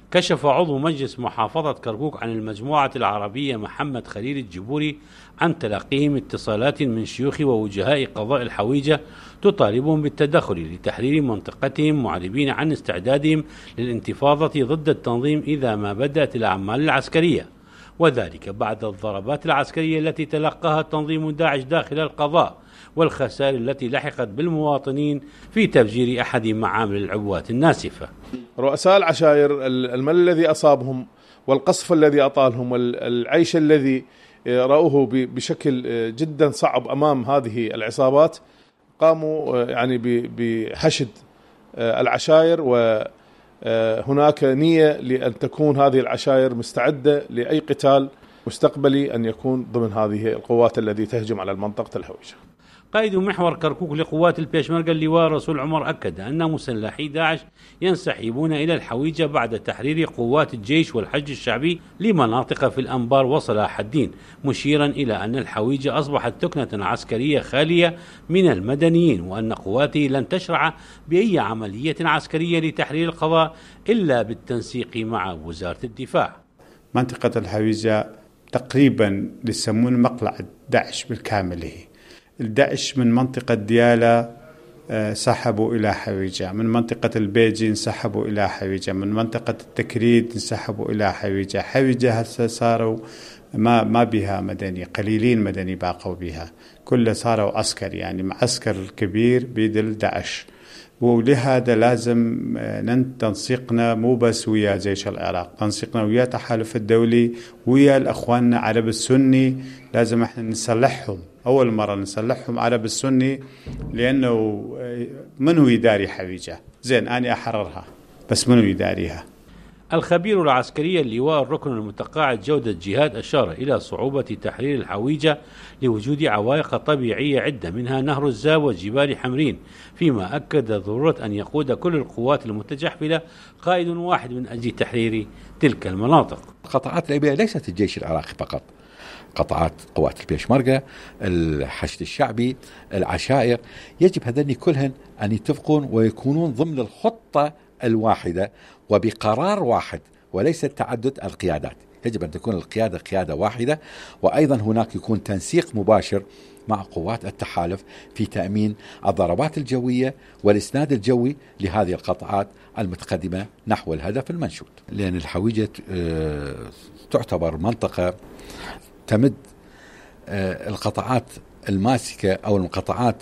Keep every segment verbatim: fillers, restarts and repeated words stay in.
كشف عضو مجلس محافظة كركوك عن المجموعة العربية محمد خليل الجبوري عن تلقيهم اتصالات من شيوخ ووجهاء قضاء الحويجة تطالبهم بالتدخل لتحرير منطقتهم، معربين عن استعدادهم للانتفاضة ضد التنظيم إذا ما بدأت الأعمال العسكرية، وذلك بعد الضربات العسكرية التي تلقاها تنظيم داعش داخل القضاء والخسائر التي لحقت بالمواطنين في تفجير أحد معامل العبوات الناسفة. رؤساء العشائر المل الذي أصابهم والقصف الذي أطالهم والعيش الذي رأوه بشكل جدا صعب أمام هذه العصابات قاموا يعني بحشد العشائر، وهناك نية لأن تكون هذه العشائر مستعدة لأي قتال مستقبلي أن يكون ضمن هذه القوات التي تهجم على المنطقة الحويجة. قائد محور كركوك لقوات البيشمركة اللواء رسول عمر أكد أن مسلحي داعش ينسحبون إلى الحويجة بعد تحرير قوات الجيش والحشد الشعبي لمناطق في الأنبار وصلاح الدين، مشيرا إلى أن الحويجة أصبحت تكنة عسكرية خالية من المدنيين، وأن قواته لن تشرع بأي عملية عسكرية لتحرير القضاء إلا بالتنسيق مع وزارة الدفاع. منطقة الحويجة تقريبا يسمون مقلع داعش بالكامل. الداعش من منطقة ديالى سحبوا إلى حويجة، من منطقة البيجي انسحبوا إلى حويجة، من منطقة التكريد انسحبوا إلى حويجة. حويجة هسه صاروا ما ما بها مدني، قليلين مدني باقوا بها، كله صاروا عسكر، يعني معسكر كبير بيد الداعش. ولهذا لازم تنسيقنا مو بس ويا جيش العراق، تنسيقنا ويا التحالف الدولي ويا الأخواننا عرب السني. لازم احنا نسلحهم، أول مرة نسلحهم عرب السني، لأنه منو يداري حويجة؟ زين أنا أحررها بس منو يداريها؟ الخبير العسكري اللواء الركن المتقاعد جودة جهاد أشار إلى صعوبة تحرير الحويجة لوجود عوائق طبيعية عدة منها نهر الزاب وجبال حمرين، فيما أكد ضرورة أن يقود كل القوات المتجحفلة قائد واحد من أجل تحرير تلك المناطق. القطاعات الليبية ليست الجيش العراقي فقط، قطاعات قوات البيشمركة، الحشد الشعبي، العشائر، يجب هذين كلهن أن يتفقون ويكونون ضمن الخطة الواحدة وبقرار واحد، وليس تعدد القيادات. يجب أن تكون القيادة قيادة واحدة، وأيضا هناك يكون تنسيق مباشر مع قوات التحالف في تأمين الضربات الجوية والإسناد الجوي لهذه القطاعات المتقدمة نحو الهدف المنشود. لأن الحويجة تعتبر منطقة تمد القطاعات الماسكة أو القطاعات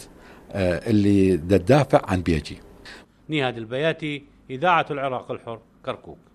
اللي تدافع عن بيجي. نهاد البياتي، إذاعة العراق الحر، كركوك.